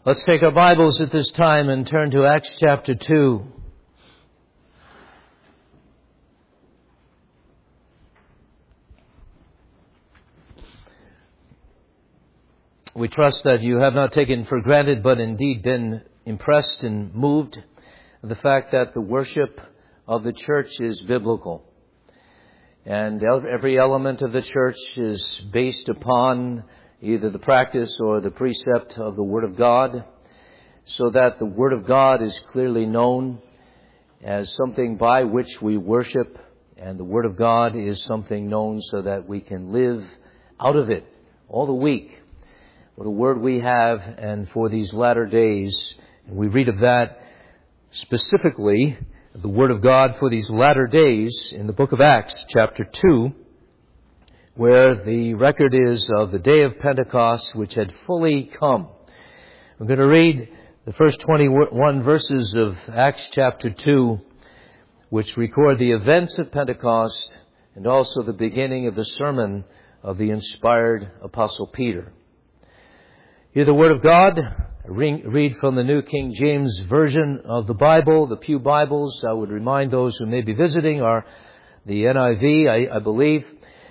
Let's take our Bibles at this time and turn to Acts chapter 2. We trust that you have not taken for granted, but indeed been impressed and moved with the fact that the worship of the church is biblical. And every element of the church is based upon either the practice or the precept of the Word of God, so that the Word of God is clearly known as something by which we worship, and the Word of God is something known so that we can live out of it all the week. What a word we have, and for these latter days, and we read of that specifically, the Word of God for these latter days in the book of Acts, chapter 2, where the record is of the day of Pentecost, which had fully come. We're going to read the first 21 verses of Acts chapter 2, which record the events of Pentecost and also the beginning of the sermon of the inspired Apostle Peter. Hear the Word of God. Read from the New King James Version of the Bible, the Pew Bibles. I would remind those who may be visiting are the NIV, I believe.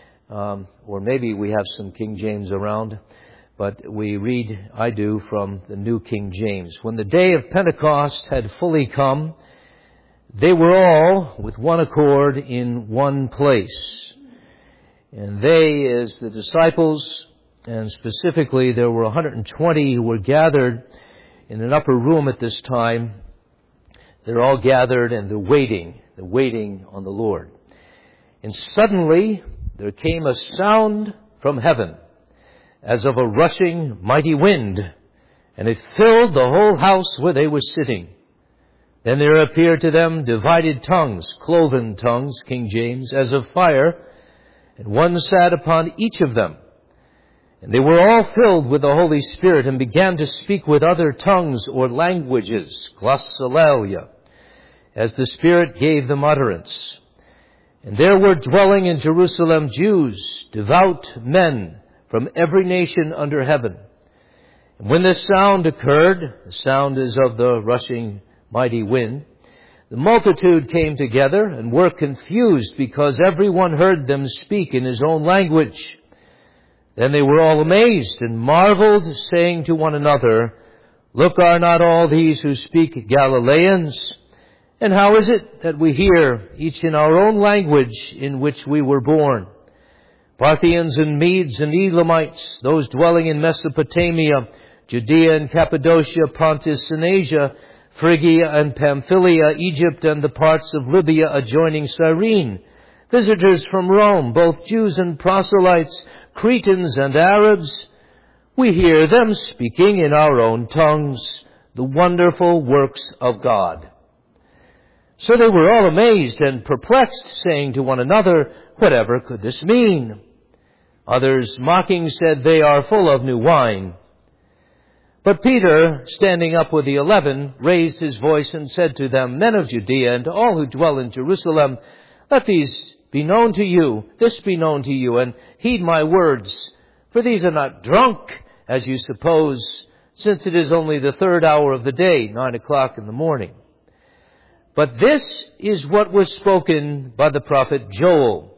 Or maybe we have some King James around, but I do, from the New King James. When the day of Pentecost had fully come, they were all with one accord in one place. And they, as the disciples, and specifically there were 120 who were gathered in an upper room at this time. They're all gathered and they're waiting on the Lord. And suddenly there came a sound from heaven, as of a rushing mighty wind, and it filled the whole house where they were sitting. Then there appeared to them divided tongues, cloven tongues, King James, as of fire, and one sat upon each of them. And they were all filled with the Holy Spirit and began to speak with other tongues or languages, glossolalia, as the Spirit gave them utterance. And there were dwelling in Jerusalem Jews, devout men from every nation under heaven. And when this sound occurred, the sound is of the rushing mighty wind, the multitude came together and were confused because everyone heard them speak in his own language. Then they were all amazed and marveled, saying to one another, "Look, are not all these who speak Galileans? And how is it that we hear, each in our own language in which we were born? Parthians and Medes and Elamites, those dwelling in Mesopotamia, Judea and Cappadocia, Pontus and Asia, Phrygia and Pamphylia, Egypt and the parts of Libya adjoining Cyrene, visitors from Rome, both Jews and proselytes, Cretans and Arabs, we hear them speaking in our own tongues the wonderful works of God." So they were all amazed and perplexed, saying to one another, "Whatever could this mean?" Others, mocking, said, "They are full of new wine." But Peter, standing up with the 11, raised his voice and said to them, "Men of Judea, and to all who dwell in Jerusalem, let this be known to you, and heed my words. For these are not drunk, as you suppose, since it is only the third hour of the day, 9 o'clock in the morning. But this is what was spoken by the prophet Joel."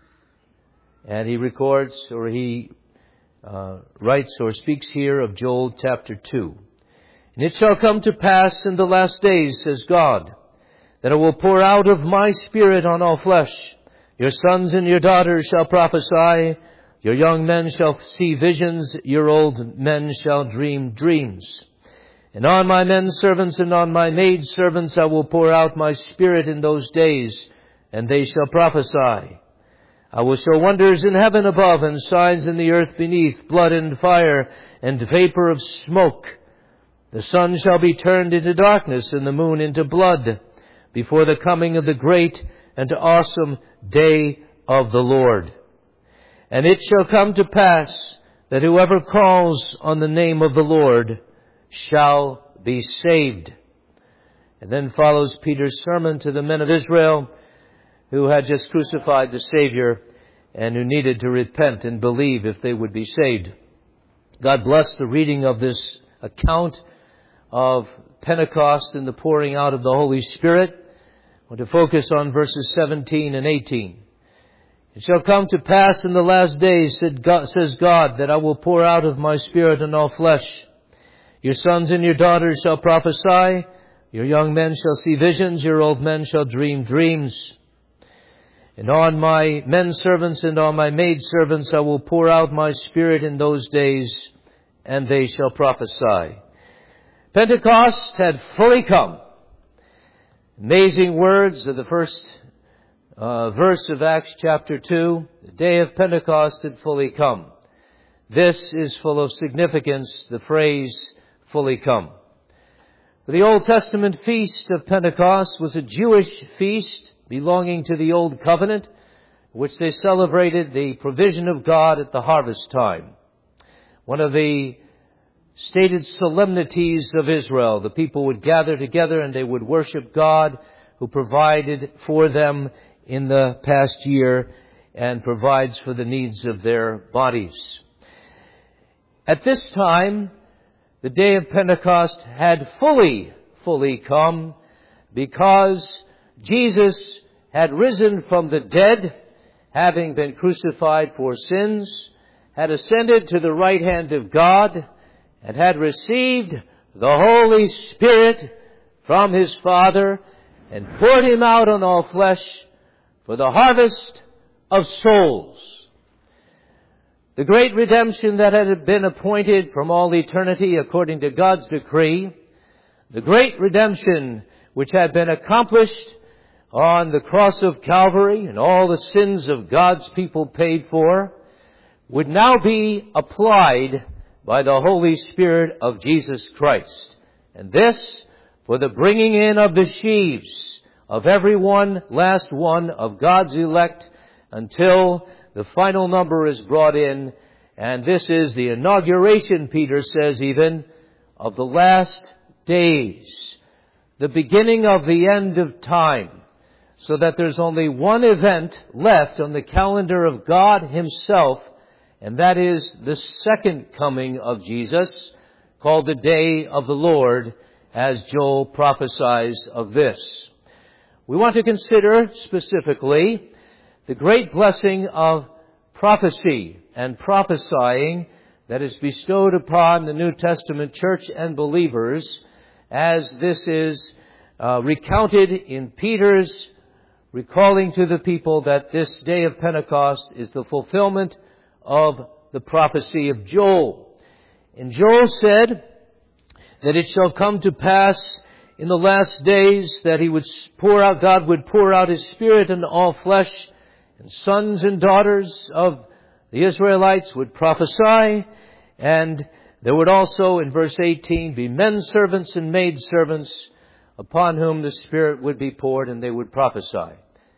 And he records, or he writes or speaks here of Joel chapter 2. "And it shall come to pass in the last days, says God, that I will pour out of my Spirit on all flesh. Your sons and your daughters shall prophesy. Your young men shall see visions. Your old men shall dream dreams. And on my men servants and on my maid servants I will pour out my Spirit in those days, and they shall prophesy. I will show wonders in heaven above and signs in the earth beneath, blood and fire and vapor of smoke. The sun shall be turned into darkness and the moon into blood before the coming of the great and awesome day of the Lord. And it shall come to pass that whoever calls on the name of the Lord shall be saved." And then follows Peter's sermon to the men of Israel who had just crucified the Savior and who needed to repent and believe if they would be saved. God bless the reading of this account of Pentecost and the pouring out of the Holy Spirit. I want to focus on verses 17 and 18. It shall come to pass in the last days, says God, that I will pour out of my Spirit on all flesh. Your sons and your daughters shall prophesy. Your young men shall see visions. Your old men shall dream dreams. And on my men servants and on my maid servants I will pour out my Spirit in those days, and they shall prophesy. Pentecost had fully come. Amazing words of the first verse of Acts chapter 2. The day of Pentecost had fully come. This is full of significance, the phrase, fully come. The Old Testament feast of Pentecost was a Jewish feast belonging to the Old Covenant, which they celebrated the provision of God at the harvest time. One of the stated solemnities of Israel. The people would gather together and they would worship God who provided for them in the past year and provides for the needs of their bodies. At this time, the day of Pentecost had fully come because Jesus had risen from the dead, having been crucified for sins, had ascended to the right hand of God, and had received the Holy Spirit from His Father and poured Him out on all flesh for the harvest of souls. The great redemption that had been appointed from all eternity according to God's decree, the great redemption which had been accomplished on the cross of Calvary and all the sins of God's people paid for, would now be applied by the Holy Spirit of Jesus Christ. And this for the bringing in of the sheaves of every one, last one of God's elect until the final number is brought in. And this is the inauguration, Peter says even, of the last days, the beginning of the end of time, so that there's only one event left on the calendar of God Himself, and that is the second coming of Jesus, called the Day of the Lord, as Joel prophesies of this. We want to consider specifically the great blessing of prophecy and prophesying that is bestowed upon the New Testament church and believers, as this is recounted in Peter's recalling to the people that this day of Pentecost is the fulfillment of the prophecy of Joel. And Joel said that it shall come to pass in the last days that God would pour out His Spirit on all flesh, and sons and daughters of the Israelites would prophesy, and there would also, in verse 18, be men servants and maid servants upon whom the Spirit would be poured, and they would prophesy.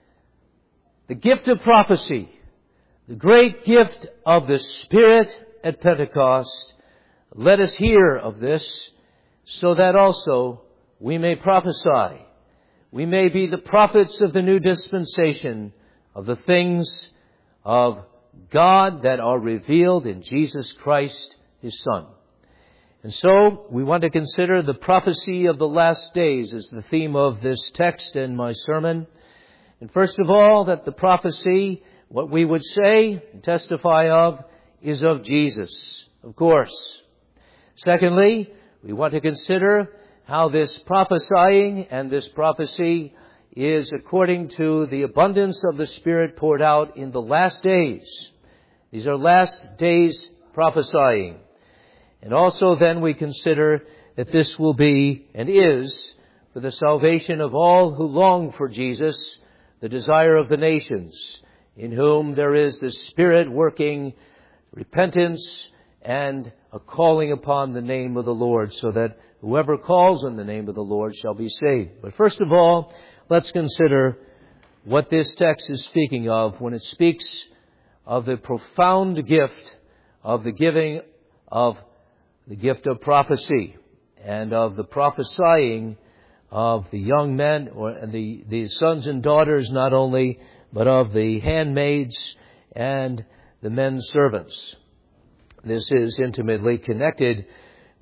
The gift of prophecy, the great gift of the Spirit at Pentecost, let us hear of this so that also we may prophesy. We may be the prophets of the new dispensation of the things of God that are revealed in Jesus Christ, His Son. And so we want to consider the prophecy of the last days as the theme of this text and my sermon. And first of all, that the prophecy, what we would say and testify of, is of Jesus, of course. Secondly, we want to consider how this prophesying and this prophecy is according to the abundance of the Spirit poured out in the last days. These are last days prophesying. And also then we consider that this will be and is for the salvation of all who long for Jesus, the desire of the nations, in whom there is the Spirit working repentance and a calling upon the name of the Lord, so that whoever calls on the name of the Lord shall be saved. But first of all, let's consider what this text is speaking of when it speaks of the profound gift of the giving of the gift of prophecy and of the prophesying of the young men and the sons and daughters not only, but of the handmaids and the men servants. This is intimately connected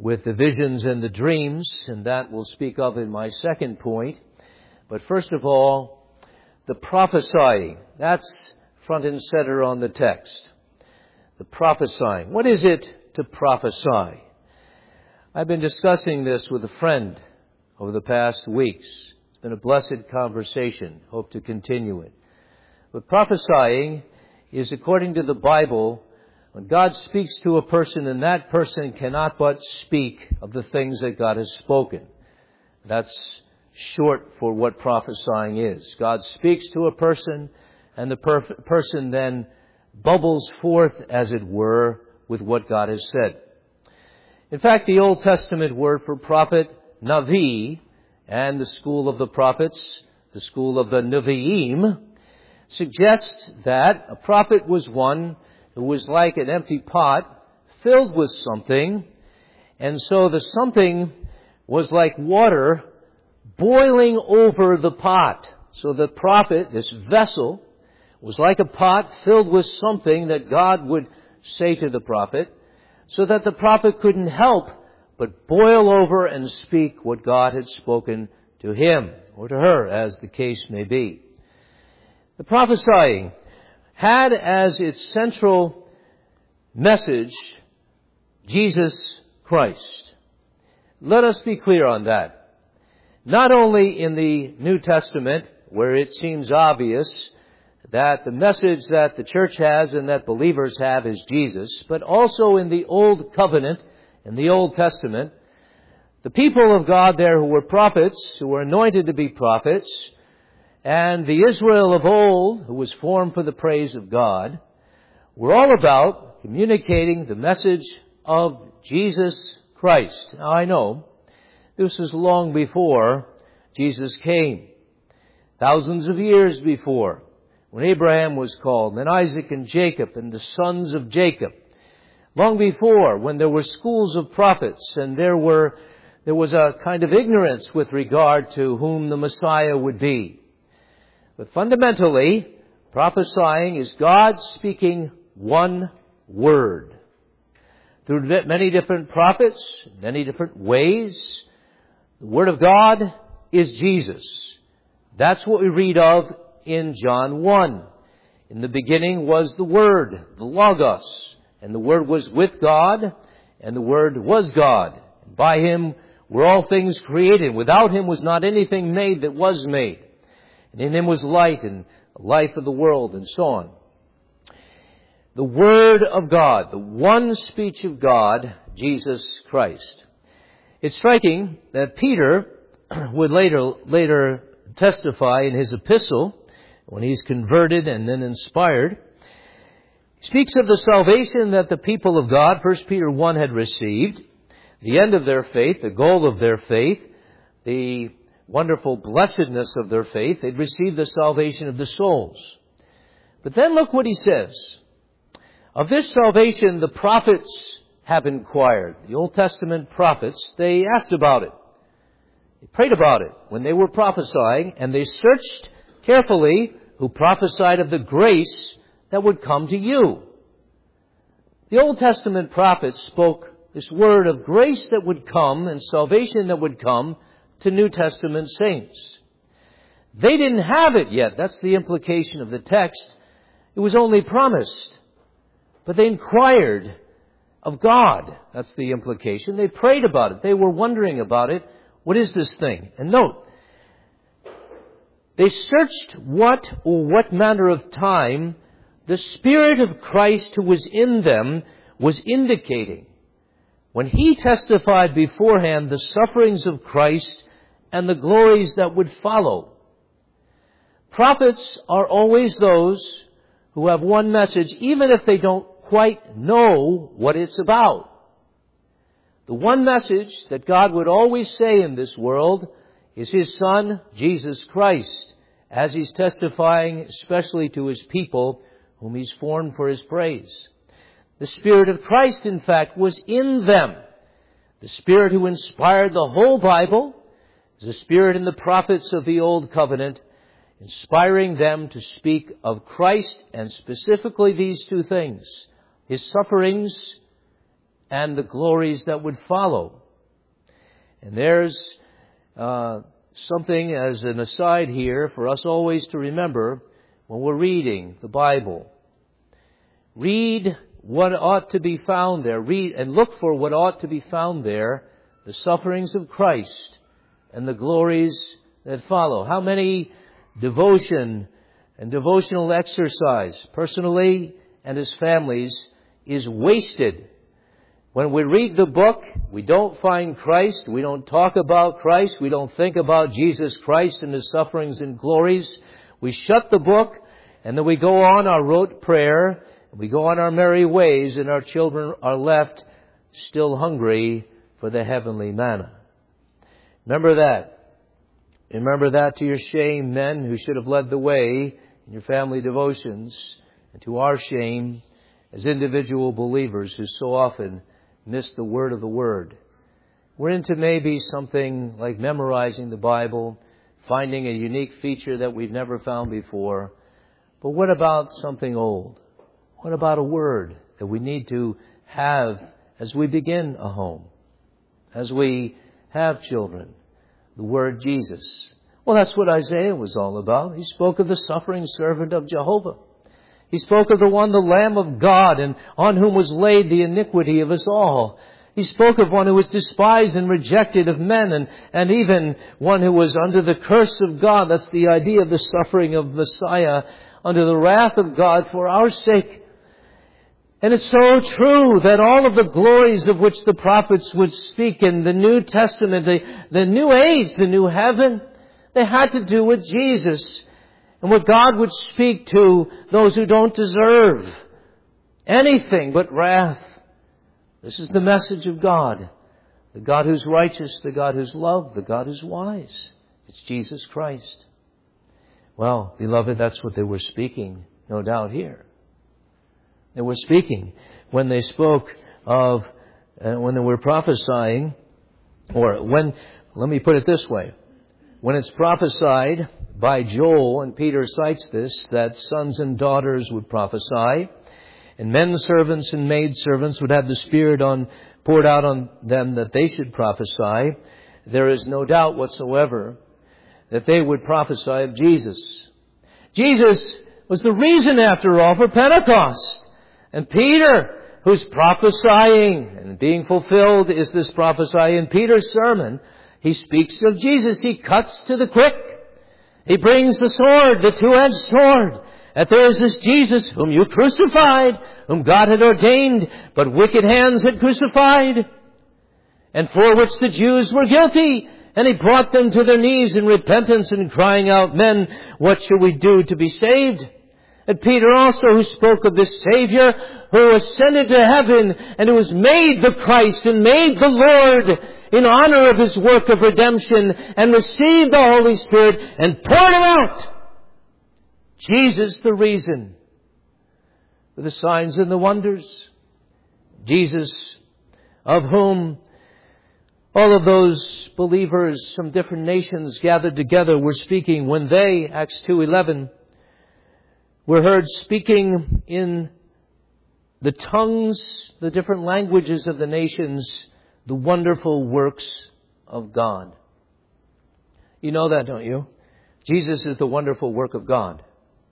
with the visions and the dreams, and that we'll speak of in my second point. But first of all, the prophesying. That's front and center on the text. The prophesying. What is it to prophesy? I've been discussing this with a friend over the past weeks. It's been a blessed conversation. Hope to continue it. But prophesying is, according to the Bible, when God speaks to a person and that person cannot but speak of the things that God has spoken. That's short for what prophesying is. God speaks to a person and the person then bubbles forth, as it were, with what God has said. In fact, the Old Testament word for prophet, Navi, and the school of the prophets, the school of the Nevi'im, suggests that a prophet was one who was like an empty pot filled with something, and so the something was like water boiling over the pot. So the prophet, this vessel, was like a pot filled with something that God would say to the prophet, so that the prophet couldn't help but boil over and speak what God had spoken to him, or to her, as the case may be. The prophesying had as its central message Jesus Christ. Let us be clear on that. Not only in the New Testament, where it seems obvious that the message that the church has and that believers have is Jesus, but also in the Old Covenant, in the Old Testament, the people of God there who were prophets, who were anointed to be prophets, and the Israel of old, who was formed for the praise of God, were all about communicating the message of Jesus Christ. Now I know this was long before Jesus came. Thousands of years before, when Abraham was called, and Isaac and Jacob and the sons of Jacob. Long before, when there were schools of prophets and there was a kind of ignorance with regard to whom the Messiah would be. But fundamentally, prophesying is God speaking one word. Through many different prophets, many different ways, the Word of God is Jesus. That's what we read of in John 1. In the beginning was the Word, the Logos, and the Word was with God, and the Word was God. By Him were all things created. Without Him was not anything made that was made. And in Him was light and life of the world, and so on. The Word of God, the one speech of God, Jesus Christ. It's striking that Peter would later testify in his epistle, when he's converted and then inspired, he speaks of the salvation that the people of God, 1 Peter 1, had received, the end of their faith, the goal of their faith, the wonderful blessedness of their faith. They'd received the salvation of the souls. But then look what he says. Of this salvation, the prophets have inquired. The Old Testament prophets, they asked about it. They prayed about it when they were prophesying, and they searched carefully who prophesied of the grace that would come to you. The Old Testament prophets spoke this word of grace that would come and salvation that would come to New Testament saints. They didn't have it yet. That's the implication of the text. It was only promised. But they inquired of God. That's the implication. They prayed about it. They were wondering about it. What is this thing? And note, they searched what manner of time the Spirit of Christ who was in them was indicating when He testified beforehand the sufferings of Christ and the glories that would follow. Prophets are always those who have one message, even if they don't quite know what it's about. The one message that God would always say in this world is His Son, Jesus Christ, as He's testifying especially to His people whom He's formed for His praise. The Spirit of Christ, in fact, was in them. The Spirit who inspired the whole Bible is the Spirit in the prophets of the Old Covenant, inspiring them to speak of Christ and specifically these two things, His sufferings and the glories that would follow. And there's something as an aside here for us always to remember when we're reading the Bible. Read what ought to be found there. Read and look for what ought to be found there, the sufferings of Christ and the glories that follow. How many devotion and devotional exercise, personally and as families, is wasted. When we read the book, we don't find Christ, we don't talk about Christ, we don't think about Jesus Christ and His sufferings and glories. We shut the book, and then we go on our rote prayer, we go on our merry ways, and our children are left still hungry for the heavenly manna. Remember that. Remember that to your shame, men who should have led the way in your family devotions, and to our shame as individual believers who so often miss the word of the Word. We're into maybe something like memorizing the Bible, finding a unique feature that we've never found before. But what about something old? What about a word that we need to have as we begin a home, as we have children? The word Jesus. Well, that's what Isaiah was all about. He spoke of the suffering servant of Jehovah. He spoke of the one, the Lamb of God, and on whom was laid the iniquity of us all. He spoke of one who was despised and rejected of men, and even one who was under the curse of God. That's the idea of the suffering of Messiah, under the wrath of God for our sake. And it's so true that all of the glories of which the prophets would speak in the New Testament, the new age, the new heaven, they had to do with Jesus. And what God would speak to those who don't deserve anything but wrath. This is the message of God. The God who's righteous, the God who's loved, the God who's wise. It's Jesus Christ. Well, beloved, that's what they were speaking, no doubt, here. They were speaking when they spoke of, when they were prophesying, or when, let me put it this way, when it's prophesied by Joel, and Peter cites this, that sons and daughters would prophesy, and men servants and maid servants would have the Spirit poured out on them that they should prophesy, there is no doubt whatsoever that they would prophesy of Jesus. Jesus was the reason, after all, for Pentecost. And Peter, who's prophesying and being fulfilled, is this prophesying. In Peter's sermon, he speaks of Jesus. He cuts to the quick. He brings the sword, the two-edged sword. That there is this Jesus whom you crucified, whom God had ordained, but wicked hands had crucified, and for which the Jews were guilty. And he brought them to their knees in repentance and crying out, "Men, what shall we do to be saved?" And Peter also, who spoke of this Savior who ascended to heaven and who was made the Christ and made the Lord in honor of His work of redemption, and received the Holy Spirit and poured Him out. Jesus the reason for the signs and the wonders. Jesus, of whom all of those believers from different nations gathered together were speaking when they, Acts 2:11, were heard speaking in the tongues, the different languages of the nations, the wonderful works of God. You know that, don't you? Jesus is the wonderful work of God.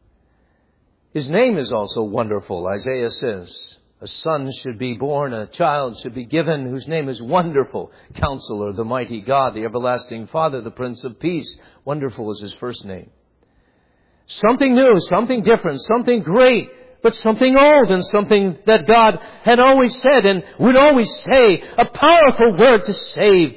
His name is also wonderful. Isaiah says, a son should be born, a child should be given, whose name is Wonderful, Counselor, the Mighty God, the Everlasting Father, the Prince of Peace. Wonderful is His first name. Something new, something different, something great, but something old, and something that God had always said and would always say. A powerful word to save.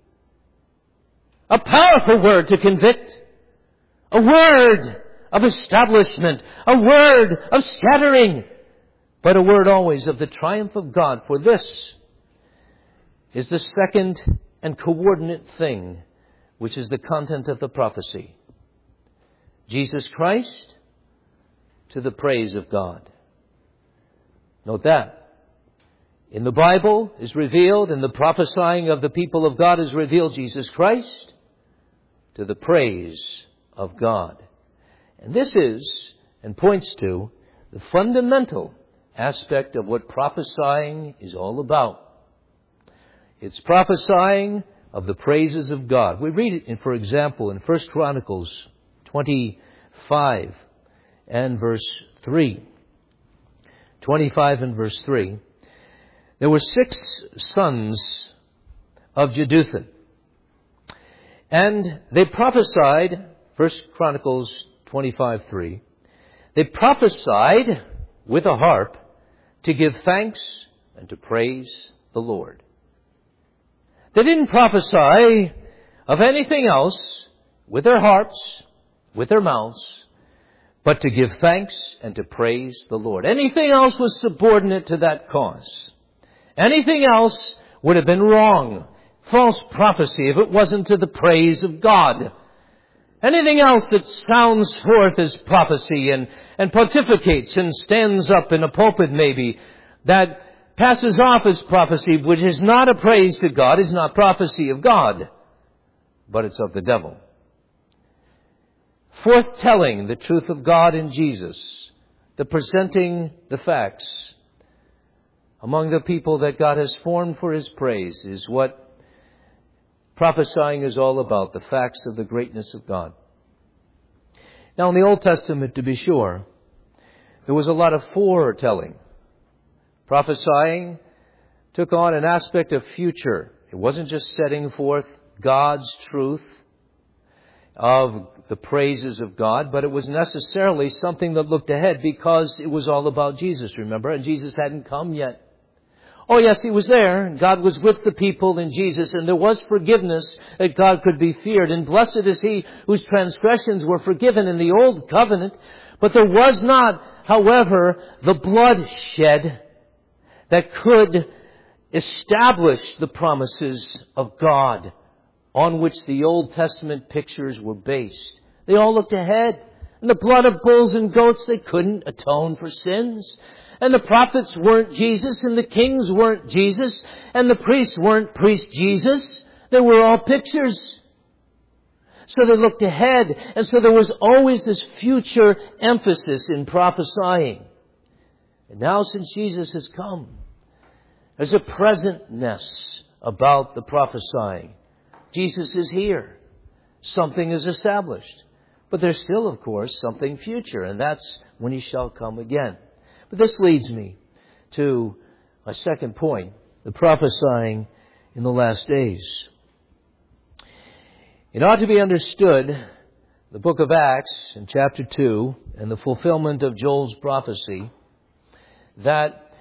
A powerful word to convict. A word of establishment. A word of scattering. But a word always of the triumph of God. For this is the second and coordinate thing, which is the content of the prophecy. Jesus Christ to the praise of God. Note that. In the Bible is revealed, in the prophesying of the people of God is revealed, Jesus Christ to the praise of God. And this is, and points to, the fundamental aspect of what prophesying is all about. It's prophesying of the praises of God. We read it, for example, in 1 Chronicles 25 and verse 3. 25 and verse 3. There were 6 sons of Jeduthun, and they prophesied, 1 Chronicles 25:3, they prophesied with a harp to give thanks and to praise the Lord. They didn't prophesy of anything else with their harps, with their mouths, but to give thanks and to praise the Lord. Anything else was subordinate to that cause. Anything else would have been wrong, false prophecy, if it wasn't to the praise of God. Anything else that sounds forth as prophecy and pontificates and stands up in a pulpit maybe, that passes off as prophecy, which is not a praise to God, is not prophecy of God, but it's of the devil. Forthtelling the truth of God in Jesus, the presenting the facts among the people that God has formed for His praise, is what prophesying is all about, the facts of the greatness of God. Now, in the Old Testament, to be sure, there was a lot of foretelling. Prophesying took on an aspect of future. It wasn't just setting forth God's truth of the praises of God, but it was necessarily something that looked ahead, because it was all about Jesus, remember? And Jesus hadn't come yet. Oh yes, He was there, and God was with the people in Jesus, and there was forgiveness that God could be feared. And blessed is he whose transgressions were forgiven in the old covenant. But there was not, however, the blood shed that could establish the promises of God on which the Old Testament pictures were based. They all looked ahead. And the blood of bulls and goats, they couldn't atone for sins. And the prophets weren't Jesus, and the kings weren't Jesus, and the priests weren't priest Jesus. They were all pictures. So they looked ahead, and so there was always this future emphasis in prophesying. And now, since Jesus has come, there's a presentness about the prophesying. Jesus is here. Something is established. But there's still, of course, something future, and that's when He shall come again. But this leads me to a second point, the prophesying in the last days. It ought to be understood, the book of Acts in chapter 2 and the fulfillment of Joel's prophecy, that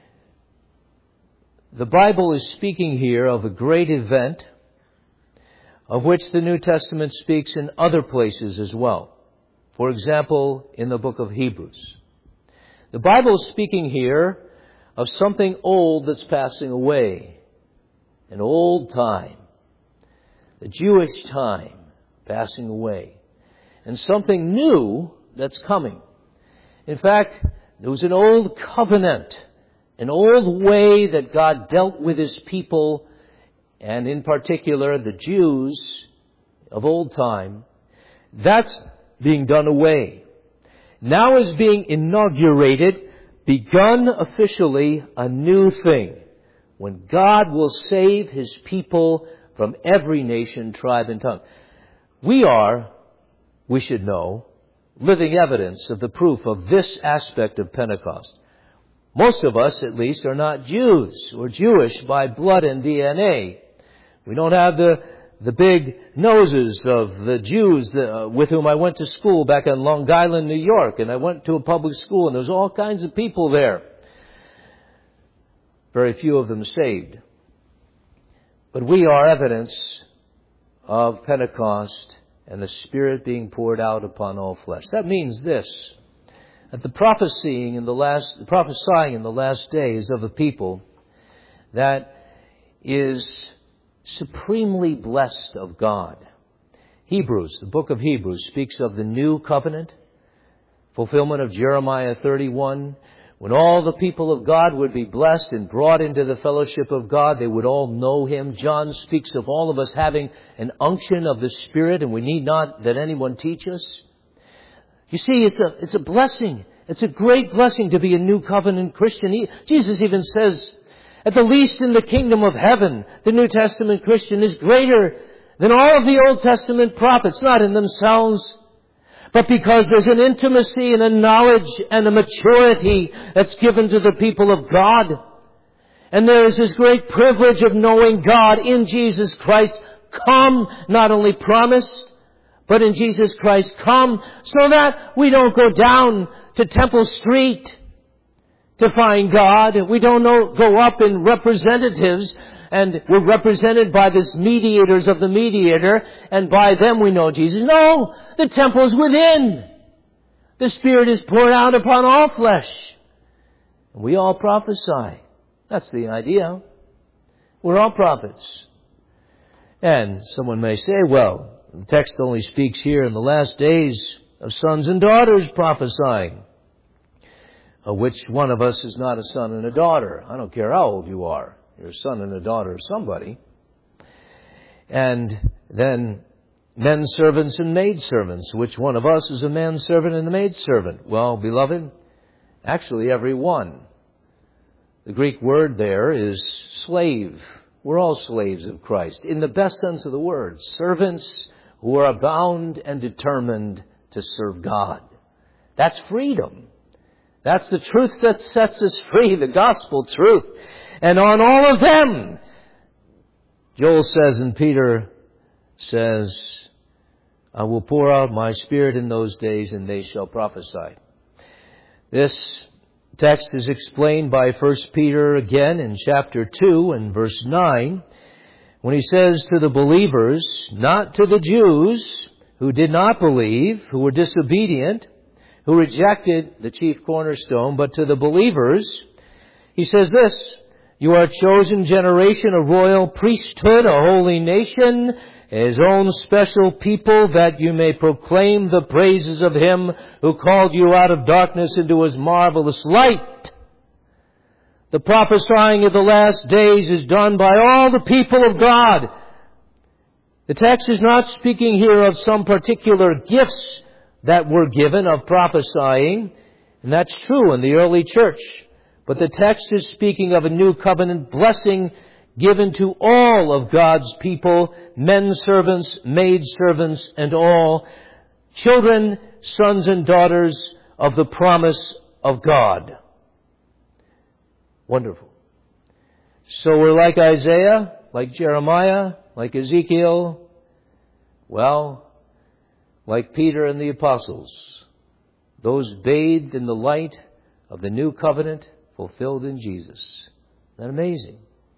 the Bible is speaking here of a great event of which the New Testament speaks in other places as well. For example, in the book of Hebrews. The Bible is speaking here of something old that's passing away. An old time. The Jewish time passing away. And something new that's coming. In fact, there was an old covenant. An old way that God dealt with His people, and in particular the Jews of old time. That's being done away. Now is being inaugurated, begun officially, a new thing, when God will save His people from every nation, tribe, and tongue. We should know, living evidence of the proof of this aspect of Pentecost. Most of us, at least, are not Jews or Jewish by blood and DNA. We don't have the big noses of the Jews with whom I went to school back in Long Island, New York. And I went to a public school, and there was all kinds of people there. Very few of them saved. But we are evidence of Pentecost and the Spirit being poured out upon all flesh. That means this, that the prophesying in the last days of a people that is supremely blessed of God. Hebrews, the book of Hebrews, speaks of the new covenant, fulfillment of Jeremiah 31, when all the people of God would be blessed and brought into the fellowship of God. They would all know Him. John speaks of all of us having an unction of the Spirit, and we need not that anyone teach us. You see, it's a blessing. It's a great blessing to be a new covenant Christian. Jesus even says, At the least in the kingdom of heaven, the New Testament Christian is greater than all of the Old Testament prophets, not in themselves, but because there's an intimacy and a knowledge and a maturity that's given to the people of God. And there is this great privilege of knowing God in Jesus Christ come, not only promised, but in Jesus Christ come, so that we don't go down to Temple Street to find God. We don't go up in representatives, and we're represented by these mediators of the mediator, and by them we know Jesus. No, the temple's within. The Spirit is poured out upon all flesh. We all prophesy. That's the idea. We're all prophets. And someone may say, well, the text only speaks here in the last days of sons and daughters prophesying. Which one of us is not a son and a daughter? I don't care how old you are. You're a son and a daughter of somebody. And then men servants and maid servants. Which one of us is a man servant and a maid servant? Well, beloved, actually every one. The Greek word there is slave. We're all slaves of Christ, in the best sense of the word. Servants who are bound and determined to serve God. That's freedom. That's the truth that sets us free, the gospel truth. And on all of them, Joel says and Peter says, I will pour out my Spirit in those days and they shall prophesy. This text is explained by 1 Peter again in chapter 2 and verse 9, when he says to the believers, not to the Jews who did not believe, who were disobedient, who rejected the chief cornerstone, but to the believers, he says this, you are a chosen generation, a royal priesthood, a holy nation, his own special people, that you may proclaim the praises of him who called you out of darkness into his marvelous light. The prophesying of the last days is done by all the people of God. The text is not speaking here of some particular gifts that were given of prophesying, and that's true in the early church. But the text is speaking of a new covenant blessing given to all of God's people, men servants, maid servants, and all, children, sons and daughters of the promise of God. Wonderful. So we're like Isaiah, like Jeremiah, like Ezekiel, well, like Peter and the apostles, those bathed in the light of the new covenant fulfilled in Jesus. Isn't that amazing?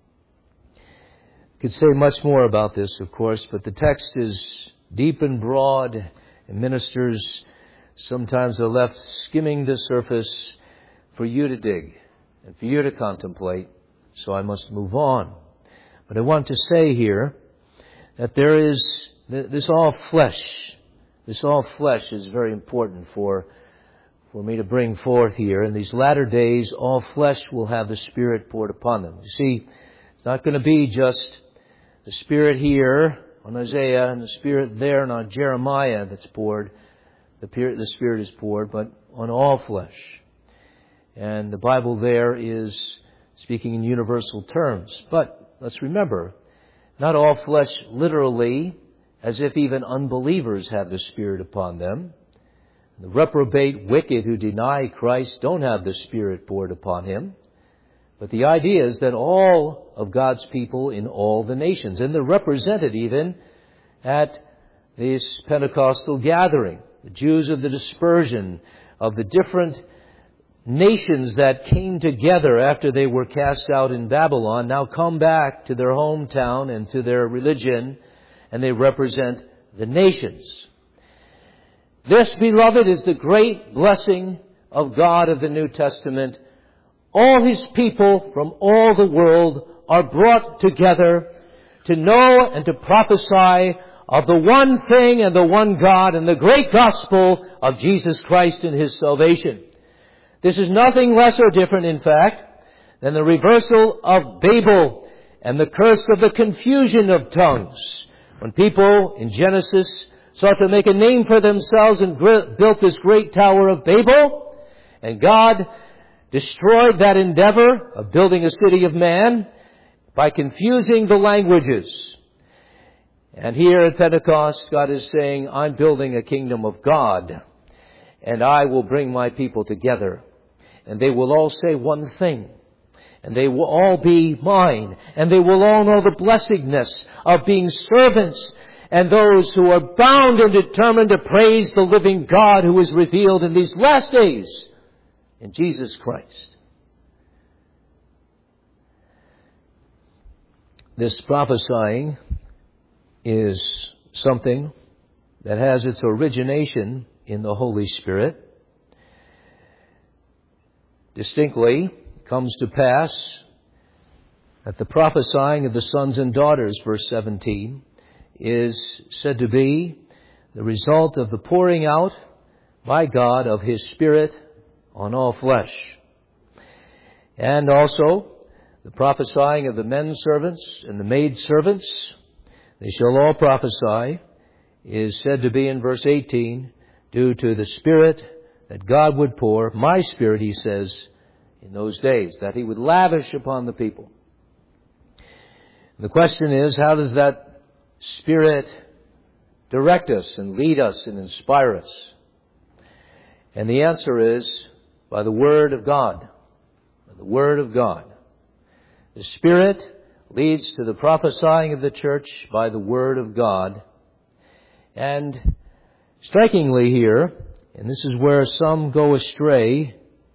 I could say much more about this, of course, but the text is deep and broad, and ministers sometimes are left skimming the surface for you to dig and for you to contemplate, so I must move on. But I want to say here that there is this all flesh. This all flesh is very important for me to bring forth here. In these latter days, all flesh will have the Spirit poured upon them. You see, it's not going to be just the Spirit here on Isaiah and the Spirit there and on Jeremiah that's poured. The Spirit is poured, but on all flesh. And the Bible there is speaking in universal terms. But let's remember, not all flesh literally, as if even unbelievers have the Spirit upon them. The reprobate, wicked who deny Christ don't have the Spirit poured upon him. But the idea is that all of God's people in all the nations, and they're represented even at this Pentecostal gathering, the Jews of the dispersion of the different nations that came together after they were cast out in Babylon, now come back to their hometown and to their religion, and they represent the nations. This, beloved, is the great blessing of God of the New Testament. All His people from all the world are brought together to know and to prophesy of the one thing and the one God and the great gospel of Jesus Christ and His salvation. This is nothing less or different, in fact, than the reversal of Babel and the curse of the confusion of tongues. When people in Genesis sought to make a name for themselves and built this great Tower of Babel, and God destroyed that endeavor of building a city of man by confusing the languages. And here at Pentecost, God is saying, I'm building a kingdom of God, and I will bring my people together. And they will all say one thing, and they will all be mine, and they will all know the blessedness of being servants and those who are bound and determined to praise the living God who is revealed in these last days in Jesus Christ. This prophesying is something that has its origination in the Holy Spirit. Distinctly comes to pass that the prophesying of the sons and daughters, verse 17, is said to be the result of the pouring out by God of His Spirit on all flesh. And also the prophesying of the men servants and the maid servants, they shall all prophesy, is said to be in verse 18, due to the Spirit that God would pour, my Spirit, He says, in those days, that He would lavish upon the people. The question is, how does that Spirit direct us and lead us and inspire us? And the answer is by the Word of God. By the Word of God. The Spirit leads to the prophesying of the church by the Word of God. And strikingly here, and this is where some go astray,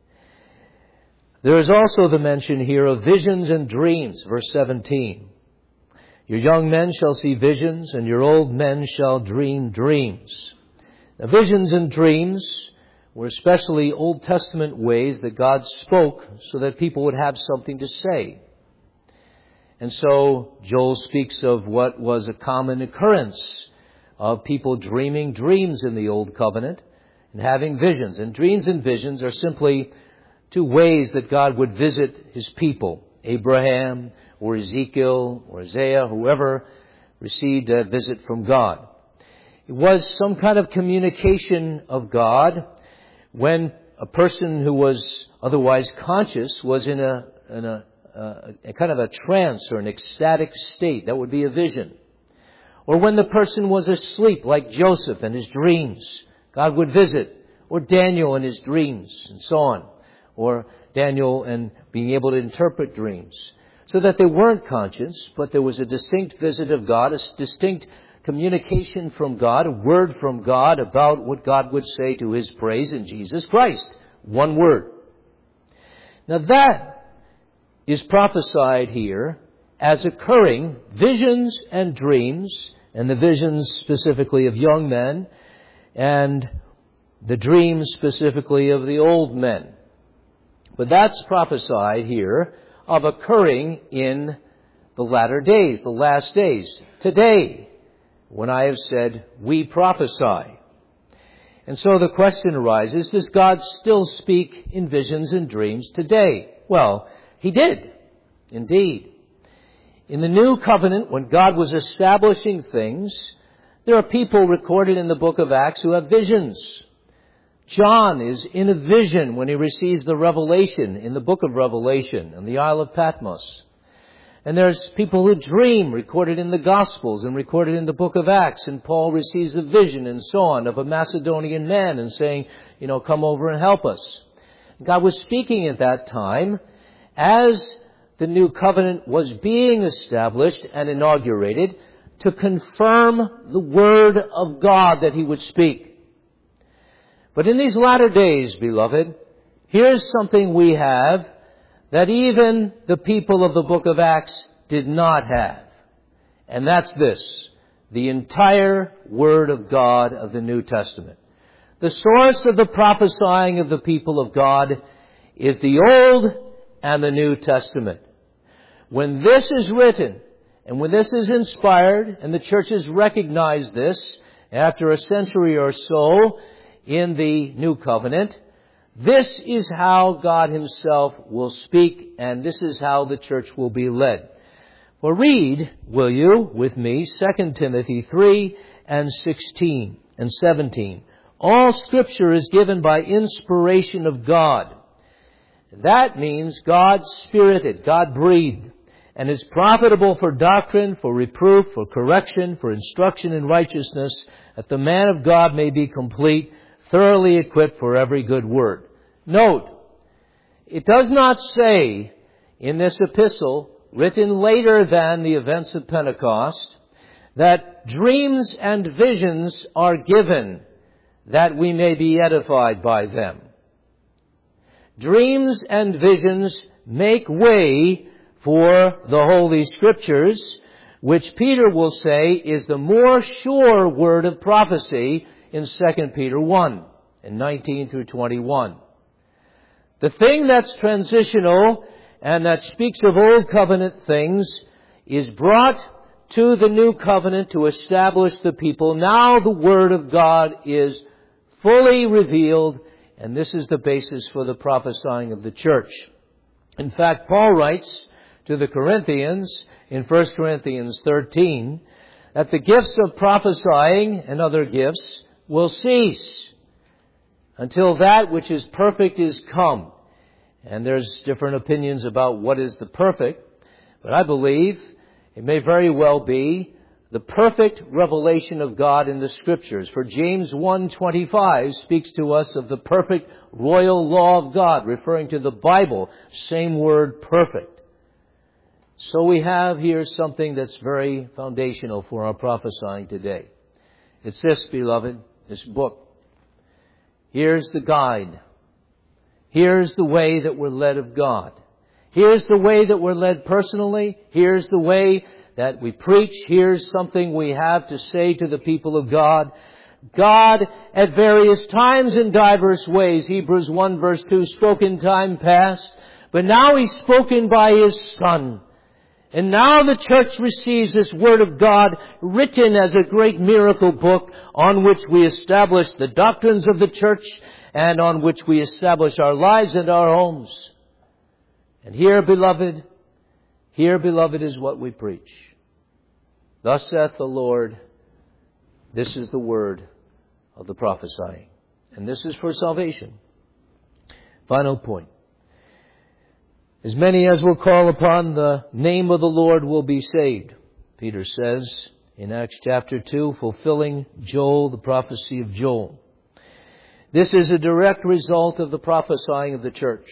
there is also the mention here of visions and dreams, verse 17. Your young men shall see visions, and your old men shall dream dreams. Now, visions and dreams were especially Old Testament ways that God spoke so that people would have something to say. And so Joel speaks of what was a common occurrence of people dreaming dreams in the Old Covenant and having visions. And dreams and visions are simply two ways that God would visit His people. Abraham or Ezekiel or Isaiah, whoever received a visit from God. It was some kind of communication of God when a person who was otherwise conscious was in a kind of a trance or an ecstatic state. That would be a vision. Or when the person was asleep, like Joseph and his dreams, God would visit. Or Daniel and his dreams, and so on. Or Daniel and being able to interpret dreams. So that they weren't conscious, but there was a distinct visit of God, a distinct communication from God, a word from God about what God would say to His praise in Jesus Christ. One word. Now that is prophesied here as occurring, visions and dreams, and the visions specifically of young men, and the dreams specifically of the old men. But that's prophesied here of occurring in the latter days, the last days. Today, when I have said, we prophesy. And so the question arises, does God still speak in visions and dreams today? Well, He did, indeed. In the New Covenant, when God was establishing things, there are people recorded in the book of Acts who have visions. John is in a vision when he receives the revelation in the book of Revelation on the Isle of Patmos. And there's people who dream recorded in the Gospels and recorded in the book of Acts. And Paul receives a vision and so on of a Macedonian man and saying, come over and help us. God was speaking at that time as the new covenant was being established and inaugurated to confirm the word of God that He would speak. But in these latter days, beloved, here's something we have that even the people of the book of Acts did not have. And that's this, the entire Word of God of the New Testament. The source of the prophesying of the people of God is the Old and the New Testament. When this is written, and when this is inspired, and the church has recognized this after a century or so in the New Covenant, this is how God Himself will speak, and this is how the church will be led. Well, read, will you, with me, 2 Timothy 3 and 16 and 17. All Scripture is given by inspiration of God That means God-spirited, God-breathed, and is profitable for doctrine, for reproof, for correction, for instruction in righteousness, that the man of God may be complete, thoroughly equipped for every good work. Note, it does not say in this epistle, written later than the events of Pentecost, that dreams and visions are given that we may be edified by them. Dreams and visions make way for the Holy Scriptures, which Peter will say is the more sure word of prophecy in 2 Peter 1, and 19 through 21. The thing that's transitional and that speaks of old covenant things is brought to the new covenant to establish the people. Now the Word of God is fully revealed, and this is the basis for the prophesying of the church. In fact, Paul writes to the Corinthians in 1 Corinthians 13 that the gifts of prophesying and other gifts will cease until that which is perfect is come. And there's different opinions about what is the perfect, but I believe it may very well be the perfect revelation of God in the Scriptures. For James 1:25 speaks to us of the perfect royal law of God, referring to the Bible, same word, perfect. So we have here something that's very foundational for our prophesying today. It's this, beloved, this book. Here's the guide. Here's the way that we're led of God. Here's the way that we're led personally. Here's the way that we preach. Here's something we have to say to the people of God. God at various times in diverse ways, Hebrews 1 verse 2, spoke in time past, but now He's spoken by His Son. And now the church receives this Word of God written as a great miracle book on which we establish the doctrines of the church and on which we establish our lives and our homes. And here, beloved, is what we preach. Thus saith the Lord, this is the word of the prophesying. And this is for salvation. Final point. As many as will call upon the name of the Lord will be saved, Peter says in Acts chapter 2, fulfilling Joel, the prophecy of Joel. This is a direct result of the prophesying of the church.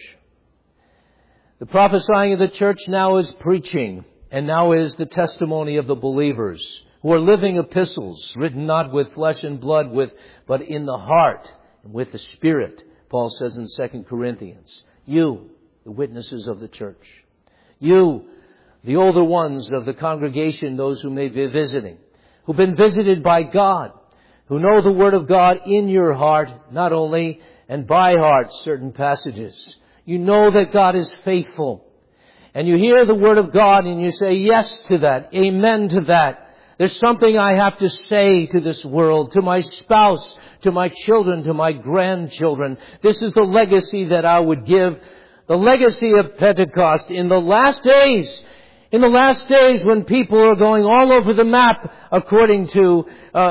The prophesying of the church now is preaching, and now is the testimony of the believers, who are living epistles, written not with flesh and blood, but in the heart and with the Spirit, Paul says in 2 Corinthians. You, the witnesses of the church. You, the older ones of the congregation, those who may be visiting, who've been visited by God, who know the Word of God in your heart, not only, and by heart, certain passages. You know that God is faithful. And you hear the Word of God and you say yes to that, amen to that. There's something I have to say to this world, to my spouse, to my children, to my grandchildren. This is the legacy that I would give. The legacy of Pentecost in the last days. In the last days when people are going all over the map according to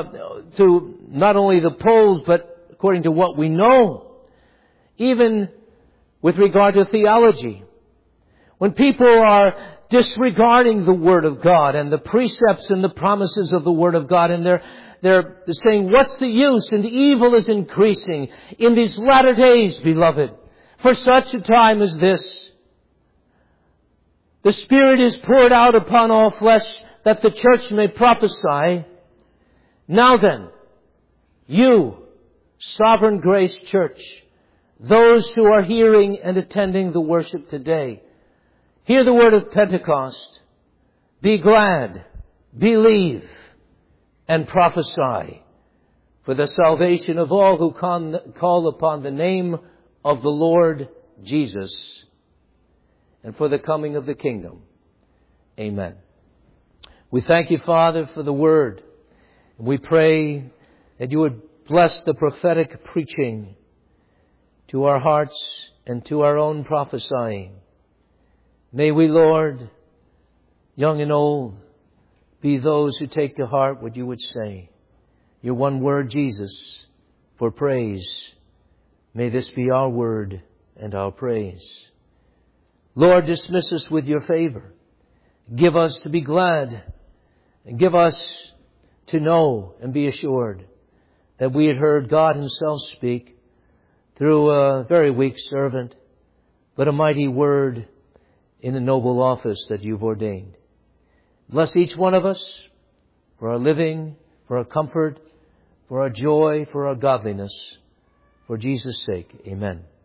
not only the polls, but according to what we know. Even with regard to theology. When people are disregarding the Word of God and the precepts and the promises of the Word of God, and they're saying, what's the use? And evil is increasing in these latter days, beloved. For such a time as this, the Spirit is poured out upon all flesh that the church may prophesy. Now then, you, Sovereign Grace Church, those who are hearing and attending the worship today, hear the word of Pentecost. Be glad, believe, and prophesy for the salvation of all who call upon the name of the Lord Jesus, and for the coming of the kingdom. Amen. We thank you, Father, for the word. We pray that you would bless the prophetic preaching to our hearts and to our own prophesying. May we, Lord, young and old, be those who take to heart what you would say. Your one word, Jesus, for praise. May this be our word and our praise. Lord, dismiss us with your favor. Give us to be glad. And give us to know and be assured that we had heard God himself speak through a very weak servant, but a mighty word in the noble office that you've ordained. Bless each one of us for our living, for our comfort, for our joy, for our godliness. For Jesus' sake, amen.